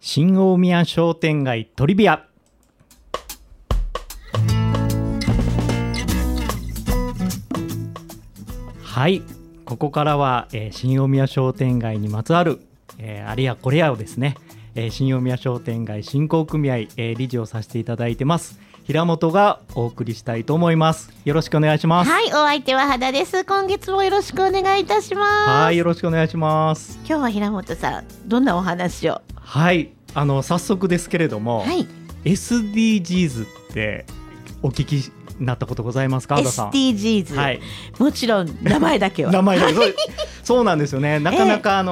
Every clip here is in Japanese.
新大宮商店街トリビア。はい、ここからは、新大宮商店街にまつわる、あれやこれやをですね、新大宮商店街振興組合、理事をさせていただいてます平本がお送りしたいと思います。よろしくお願いします。 はい、お相手は肌です。今月もよろしくお願いいたします。 はい、よろしくお願いします。 今日は平本さん、どんなお話を？ はい、早速ですけれども、はい、SDGs ってお聞きになったことございますか？ SDGs、はい、もちろん名前だけは名前だけそうなんですよね。なかなか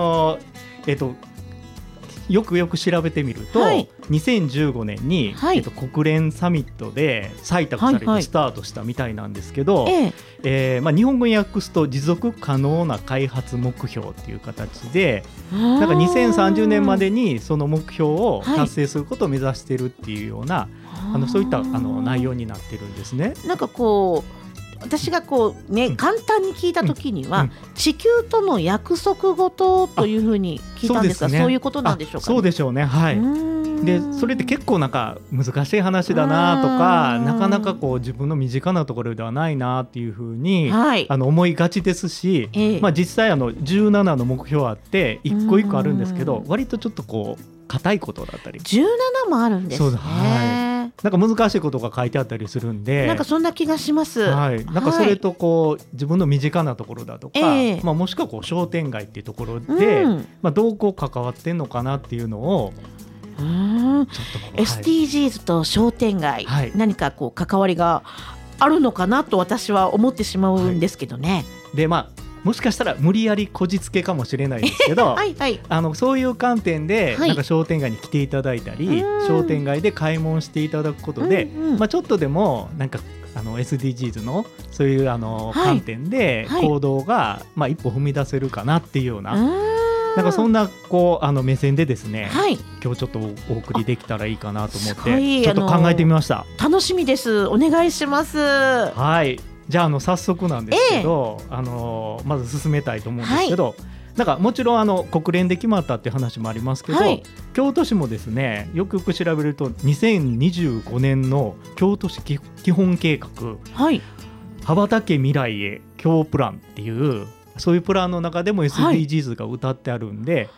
よく調べてみると、はい、2015年に、はい、国連サミットで採択されてスタートしたみたいなんですけど、日本語に訳すと持続可能な開発目標っていう形で、なんか2030年までにその目標を達成することを目指しているっていうような、はい、そういった内容になってるんですね。 なんかこう私が簡単に聞いたときには、地球との約束事というふうに聞いたんですが、そういうことなんでしょうかね。 そうでしょうね。はい。でそれって結構なんか難しい話だなとか、なかなかこう自分の身近なところではないなっていうふうに、思いがちですし、実際17の目標あって一個一個あるんですけど、割とちょっとこう硬いことだったり、 17もあるんですね。 なんか難しいことが書いてあったりするんで、 なんかそんな気がします。 はい、なんかそれとこう自分の身近なところだとか、もしくはこう商店街っていうところで、どうこう関わってんのかなっていうのをちょっと SDGs と商店街、何かこう関わりがあるのかなと私は思ってしまうんですけどね。 でもしかしたら無理やりこじつけかもしれないですけどそういう観点でなんか商店街に来ていただいたり、商店街で買い物していただくことで、ちょっとでもなんかSDGs のそういう観点で行動が一歩踏み出せるかなっていうような、なんかそんなこう目線でですね、今日ちょっとお送りできたらいいかなと思ってちょっと考えてみました。 楽しみです。お願いします。 はい、じゃあ早速なんですけど、まず進めたいと思うんですけど、なんかもちろん国連で決まったっていう話もありますけど、京都市もですね、よく調べると2025年の京都市基本計画、羽ばたけ未来へ京プランっていうそういうプランの中でも SDGs が歌ってあるんで、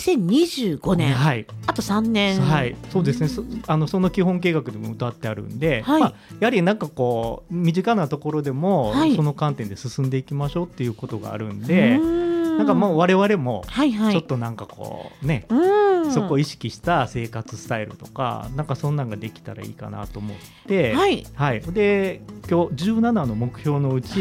2025年、あと3年、 そうですね。その基本計画でも歌ってあるんで、やはりなんかこう身近なところでも、その観点で進んでいきましょうっていうことがあるんで、なんかもう我々もちょっとなんかこうね、そこを意識した生活スタイルとか、なんかそんなんができたらいいかなと思って、で今日17の目標のうち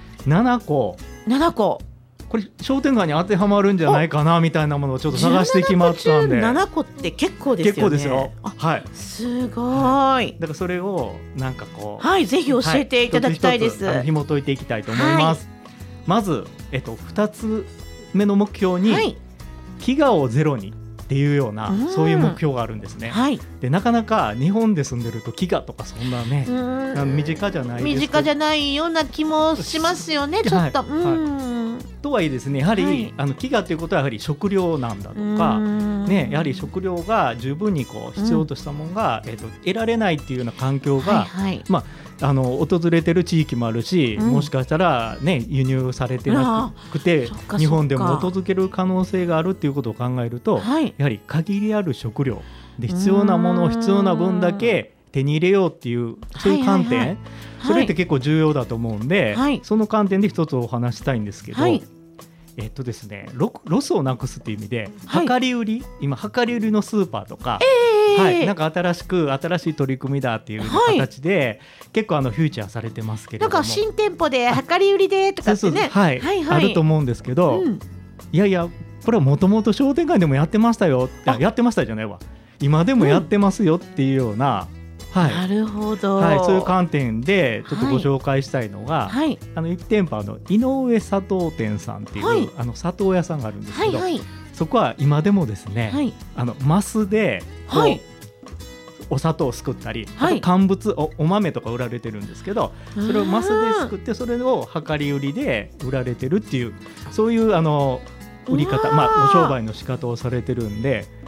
7個これ商店街に当てはまるんじゃないかなみたいなものをちょっと探してきまったんで、 7個って結構ですよね。 結構ですよ。 すごい。 だからそれをなんかこう、 ぜひ教えていただきたいです。 紐解いていきたいと思います。まず、2つ目の目標に、飢餓をゼロにっていうような、そういう目標があるんですね。でなかなか日本で住んでると飢餓とかそんなね、身近じゃないです。 身近じゃないような気もしますよね。ちょっと、 とはいえですね、やはり、飢餓ということはやはり食料なんだとか、やはり食料が十分にこう必要としたものが、得られないっていうような環境が、訪れてる地域もあるし、もしかしたら、輸入されてなくて日本でも訪れる可能性があるっていうことを考えると、やはり限りある食料で必要なものを必要な分だけ手に入れようっていう、そういう観点、それって結構重要だと思うんで、その観点で一つお話したいんですけど、ですね、ロスをなくすっていう意味で、量り売り、今量り売りのスーパーとか、なんか新しい取り組みだっていう形で、結構フューチャーされてますけれども、 なんか新店舗で量り売りでとかってね、 あると思うんですけど、いやいやこれはもともと商店街でもやってましたよ、やってましたじゃないわ、今でもやってますよっていうような、 なるほど、 そういう観点でちょっとご紹介したいのが、1店舗井上佐藤店さんっていう、砂糖屋さんがあるんですけど、そこは今でもですね、マスでお砂糖をすくったり、あと乾物 お豆とか売られてるんですけど、それをマスですくってそれを量り売りで売られてるっていう、そういう売り方、ご商売の仕方をされてるんで、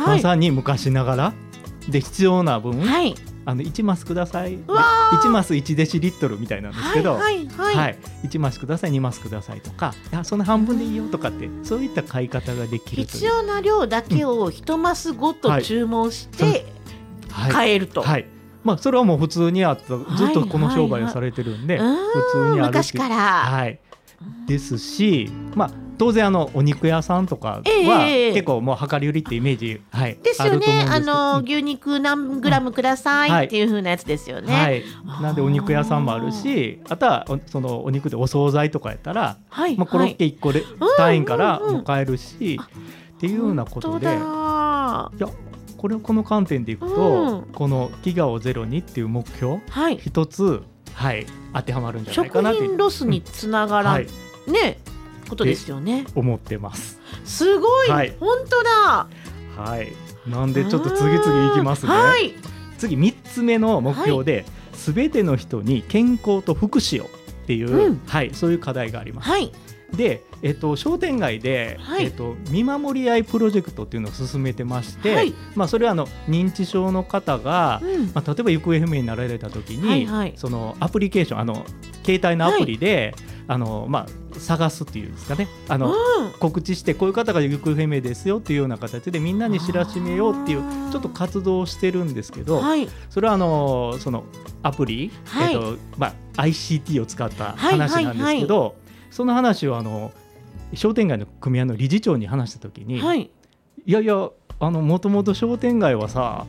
まさに昔ながらで必要な分、 はい、 1マスください、1マス1デシリットルみたいなんですけど、1マスください、2マスくださいとか、その半分でいいよとかって、そういった買い方ができるという。 必要な量だけを1マスごと注文して買えると、 それはもう普通にあった、ずっとこの商売をされてるんで、普通にある昔から、 ですし、当然お肉屋さんとかは結構もう量り売りってイメージ、 ですよね。牛肉何グラムくださいっていう風なやつですよね。 なんでお肉屋さんもあるし、あとはそのお肉でお惣菜とかやったら、コロッケ1個で単位からも買えるし、っていうようなことで、いやこの観点でいくと、この飢餓をゼロにっていう目標一つ、当てはまるんじゃないかなって、 食品ロスにつながらねことですよね。 思ってます。 すごい、本当だ。 なんでちょっと次々いきますね。次3つ目の目標で、全ての人に健康と福祉をっていう、そういう課題があります。で、商店街で、見守り合いプロジェクトっていうのを進めてまして、それは認知症の方が、例えば行方不明になられた時に、そのアプリケーション、携帯のアプリで、探すっていうんですかね、告知して、こういう方が行方不明ですよっていうような形でみんなに知らしめようっていうちょっと活動をしてるんですけど、それはそのアプリ、ICT を使った話なんですけど、その話を商店街の組合の理事長に話した時に、いやいやもともと商店街はさ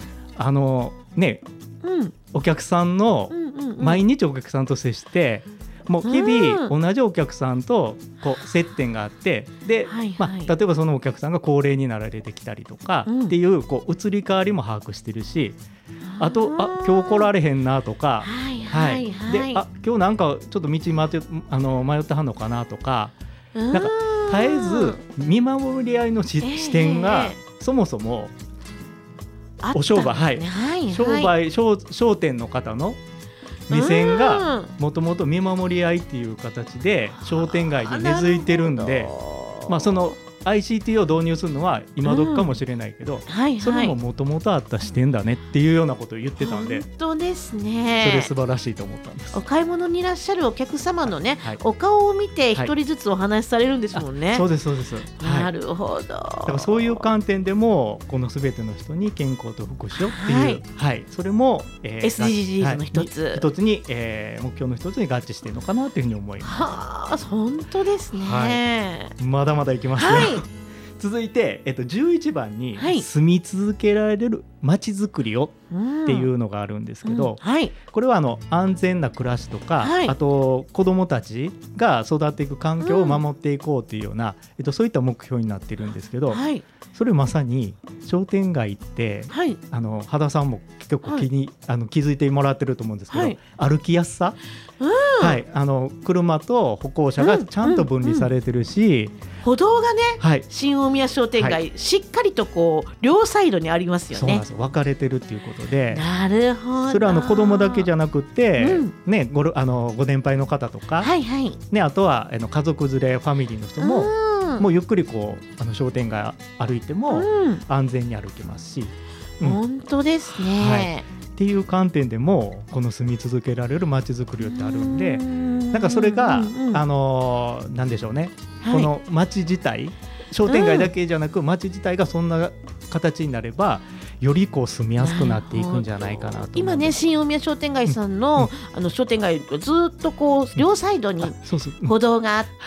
お客さんの、毎日お客さんと接して、もう日々同じお客さんとこう接点があって、で、例えばそのお客さんが高齢になられてきたりとかっていう、こう移り変わりも把握してるし、あと今日来られへんなとか、で今日なんかちょっと道迷ってはんのかなとか、なんか絶えず見守り合いの視点がそもそもお商売、商店の方の目線がもともと見守り合いっていう形で商店街に根付いてるんで、その ICT を導入するのは今時かもしれないけど、それももともとあった視点だねっていうようなことを言ってたんで、 本当ですね。 それ素晴らしいと思ったんです。 お買い物にいらっしゃるお客様のね、お顔を見て一人ずつお話しされるんですもんね。 そうですそうです。 なるほど。だからそういう観点でもこのすべての人に健康と福祉をっていう、それも、 SDGs の一つに、目標の一つに合致しているのかなというふうに思います。 本当ですね。 まだまだいきますね。続いて、11番に住み続けられるまちづくりをっていうのがあるんですけど、これは安全な暮らしとか、あと子どもたちが育っていく環境を守っていこうっていうような、そういった目標になってるんですけど、それまさに商店街って、羽田さんも結構気づいてもらってると思うんですけど、歩きやすさ、車と歩行者がちゃんと分離されてるし、 歩道がね、新大宮商店街、しっかりとこう両サイドにありますよね。 そうなんですよ、分かれてるっていうことで、 なるほど。 それは子供だけじゃなくて、ご年配の方とか、あとは家族連れファミリーの人も、もうゆっくりこう商店街歩いても安全に歩けますし、 本当ですね。 っていう観点でもこの住み続けられるまちづくりってあるんで、なんかそれがなんでしょうね、この街自体、商店街だけじゃなく街自体がそんな形になれば、よりこう住みやすくなっていくんじゃないかなと。 今ね、新大宮商店街さんの、商店街ずっとこう両サイドに歩道があって、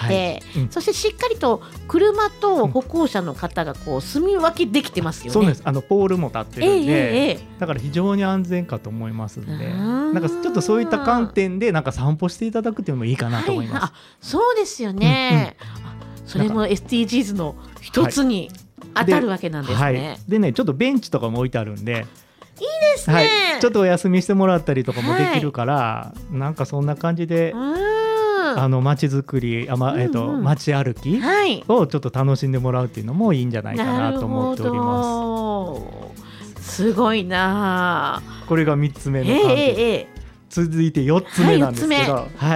そしてしっかりと車と歩行者の方がこう住み分けできてますよね。 そうです。ポールも立ってるんで、だから非常に安全かと思いますので、なんかちょっとそういった観点でなんか散歩していただくっていうのもいいかなと思います。 そうですよね。それも SDGs の一つに当たるわけなんですね。 でね、ちょっとベンチとかも置いてあるんで、いいですね。 ちょっとお休みしてもらったりとかもできるから、なんかそんな感じで街づくり、街歩きをちょっと楽しんでもらうっていうのもいいんじゃないかなと思っております。 すごいな。 これが3つ目の観点。続いて4つ目なんですけど、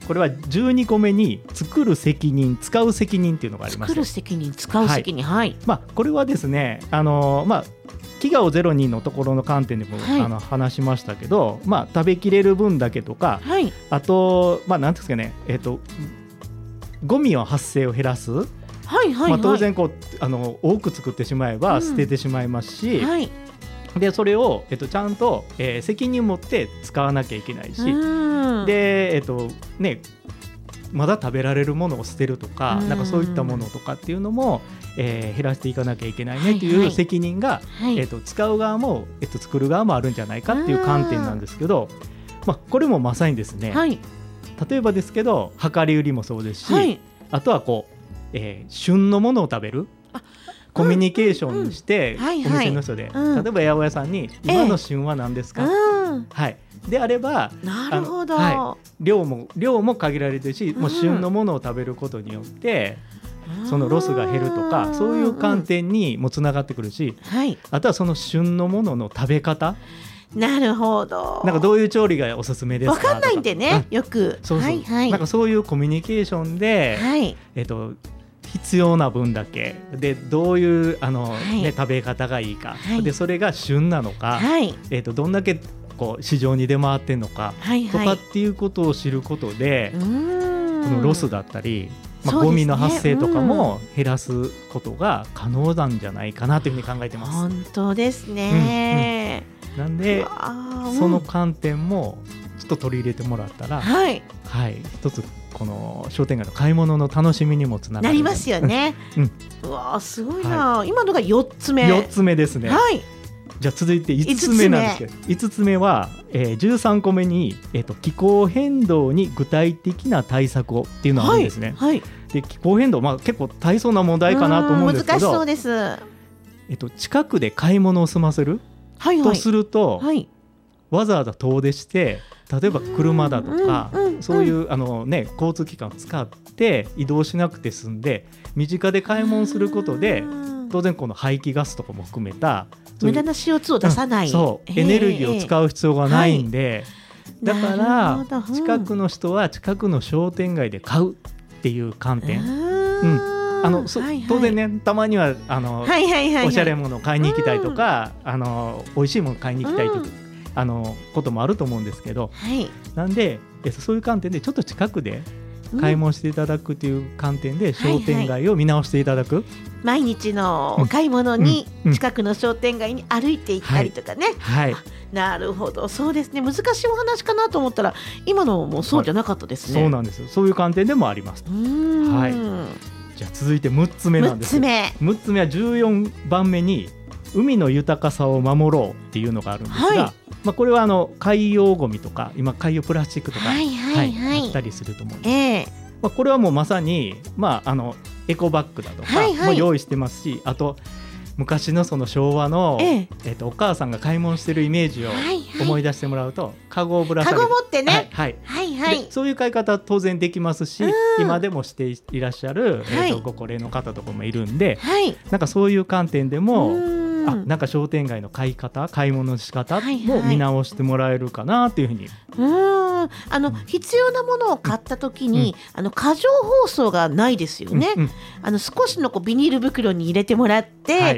これは12個目に作る責任使う責任っていうのがありまして、 作る責任使う責任、はい、 これはですね飢餓をゼロにのところの観点でも、話しましたけど、食べきれる分だけとか、あとなんですかね、ゴミの発生を減らす、当然多く作ってしまえば捨ててしまいますし、でそれを、ちゃんと、責任を持って使わなきゃいけないし、で、まだ食べられるものを捨てるとか、なんかそういったものとかっていうのも、減らしていかなきゃいけないねっていう責任が、使う側も、作る側もあるんじゃないかっていう観点なんですけど、これもまさにですね、例えばですけど量り売りもそうですし、あとは旬のものを食べるコミュニケーションにして、お店の人で、例えば八百屋さんに今の旬は何ですか、であれば、 なるほど、 量も限られてるし、もう旬のものを食べることによってそのロスが減るとか、そういう観点にもつながってくるし、あとはその旬のものの食べ方、 なるほど、 なんかどういう調理がおすすめですか分かんないんでね、よくなんかそういうコミュニケーションで、必要な分だけでどういう食べ方がいいか、でそれが旬なのか、どんだけ市場に出回ってんのか、とかっていうことを知ることで、このロスだったり、ゴミの発生とかも減らすことが可能なんじゃないかなというふうに考えてます。 本当ですね、 なんでその観点もちょっと取り入れてもらったら、一つこの商店街の買い物の楽しみにもつながるなりますよね。うわすごいな、今のが4つ目。 4つ目ですね。じゃあ続いて5つ目なんですけど、5つ目は、13個目に、気候変動に具体的な対策をっていうのがあるんですね。で気候変動、結構大層な問題かなと思うんですけど、 難しそうです。 近くで買い物を済ませる、とすると、わざわざ遠出して例えば車だとか、そういう交通機関を使って移動しなくて済んで、身近で買い物することで当然この排気ガスとかも含めた無駄な CO2 を出さない、 エネルギーを使う必要がないんで、だから近くの人は近くの商店街で買うっていう観点、当然ね、たまにはおしゃれなものを買いに行きたいとか、美味しいものを買いに行きたいとか、こともあると思うんですけど、なんでそういう観点でちょっと近くで買い物していただくという観点で商店街を見直していただく、 毎日のお買い物に近くの商店街に歩いて行ったりとかね、なるほど、そうですね、難しいお話かなと思ったら今のもそうじゃなかったですね。 そうなんですよ、そういう観点でもあります。じゃあ続いて6つ目なんです。6つ目は14番目に海の豊かさを守ろうっていうのがあるんですが、これは海洋ゴミとか今海洋プラスチックとかあったりすると思うんです、これはもうまさに、エコバッグだとかも用意してますし、あと昔のその昭和の、お母さんが買い物してるイメージを思い出してもらうと、カゴをぶら下げて、 カゴ持ってね、 でそういう買い方は当然できますし、今でもしていらっしゃる、ご高齢の方とかもいるんで、なんかそういう観点でもなんか商店街の買い物の仕方も見直してもらえるかなというふうに、 必要なものを買った時に、過剰包装がないですよね。少しのビニール袋に入れてもらって、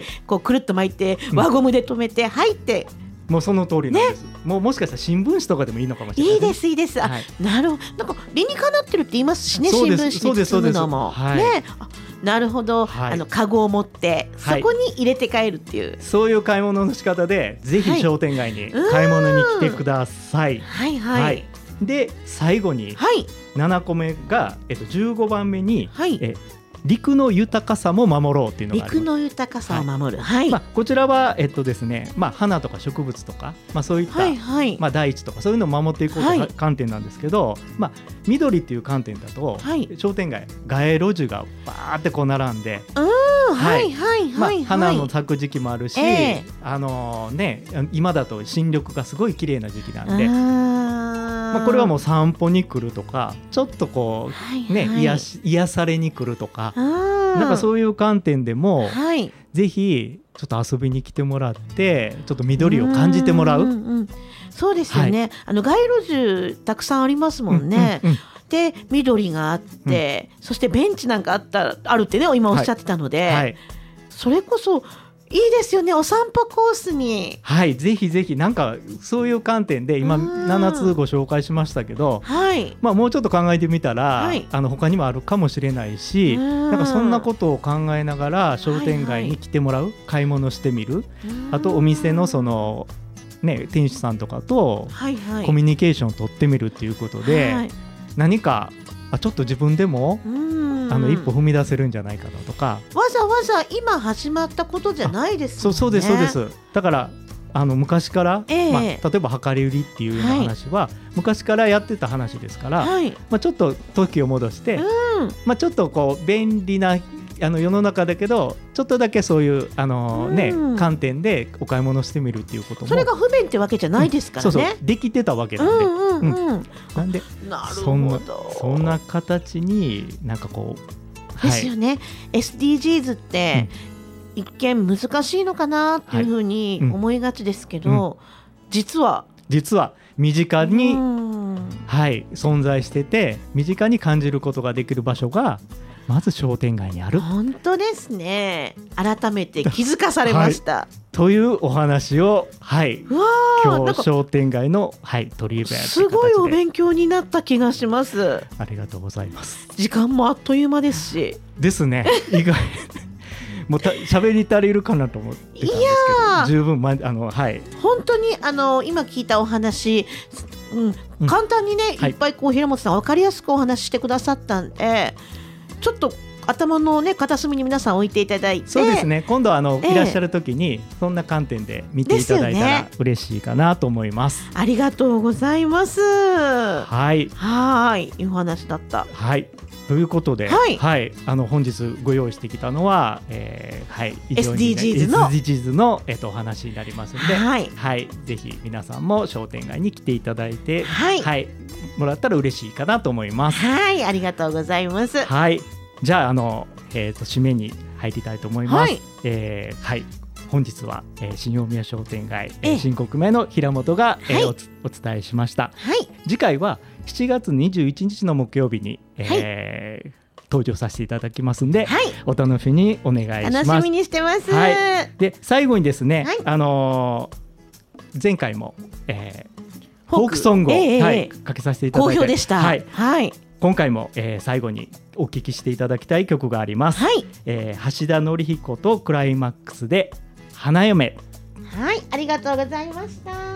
くるっと巻いて輪ゴムで留めて入って、 もうその通りなんです、もしかしたら新聞紙とかでもいいのかもしれない、 いいですいいです、なるほど、なんか理にかなってるって言いますしね、新聞紙に包むのもね、なるほど、カゴを持ってそこに入れて帰るっていう、 そういう買い物の仕方でぜひ商店街に買い物に来てください。で最後に7個目が、15番目に、陸の豊かさも守ろうっていうのがあります。 陸の豊かさを守る、 こちらはですね、花とか植物とか、そういった、大地とかそういうのを守っていこうという観点なんですけど、緑っていう観点だと、商店街街路樹がバーってこう並んで、花の咲く時期もあるし、今だと新緑がすごい綺麗な時期なんで、これはもう散歩に来るとか、ちょっとこう、癒されに来るとか、なんかそういう観点でも、ぜひちょっと遊びに来てもらって、ちょっと緑を感じてもらう。 そうですよね、街路樹たくさんありますもんね。 して緑があって、そしてベンチなんかあるってね今おっしゃってたので、それこそいいですよね、お散歩コースに。 はい、ぜひぜひなんかそういう観点で今7つご紹介しましたけど、もうちょっと考えてみたら、他にもあるかもしれないし、なんかそんなことを考えながら商店街に来てもらう、買い物してみる、あとお店のその店主さんとかとコミュニケーションを取ってみるっていうことで、何かちょっと自分でも一歩踏み出せるんじゃないかなとか、 わざわざ今始まったことじゃないですもんね。 そうですそうです。だから昔から、例えば量り売りっていうような話は、昔からやってた話ですから、ちょっと時を戻して、ちょっとこう便利な世の中だけどちょっとだけそういう観点でお買い物してみるっていうことも、 それが不便ってわけじゃないですからね。 できてたわけなんで、なんでそんな形になんかこうですよね。SDGs って、一見難しいのかなっていうふうに思いがちですけど、実は身近に、存在してて、身近に感じることができる場所がまず商店街にある。 本当ですね。改めて気づかされました。 というお話を、今日商店街の、取り入れやすごいお勉強になった気がします。 ありがとうございます。 時間もあっという間ですし。 ですね。意外もう喋り足りるかなと思ってたんですけど、十分本当に今聞いたお話、簡単にね、いっぱい平本さん分かりやすくお話してくださったんで、ちょっと頭の片隅に皆さん置いていただいて、 そうですね、今度いらっしゃる時にそんな観点で見ていただいたら嬉しいかなと思います。 ありがとうございます。いいお話だった。 ということで、本日ご用意してきたのは、SDGs のお話になりますので、ぜひ皆さんも商店街に来ていただいて、もらったら嬉しいかなと思います。 ありがとうございます。 じゃあ締めに入りたいと思います。本日は、新大宮商店街、新国名の平本が、お伝えしました。次回は7月21日の木曜日に、登場させていただきますんで、お楽しみにお願いします。 楽しみにしてます。 で最後にですね、前回も、フォークソングを、かけさせていただいて好評でした。 今回も、最後にお聴きしていただきたい曲があります。橋田紀彦とクライマックスで花嫁。 ありがとうございました。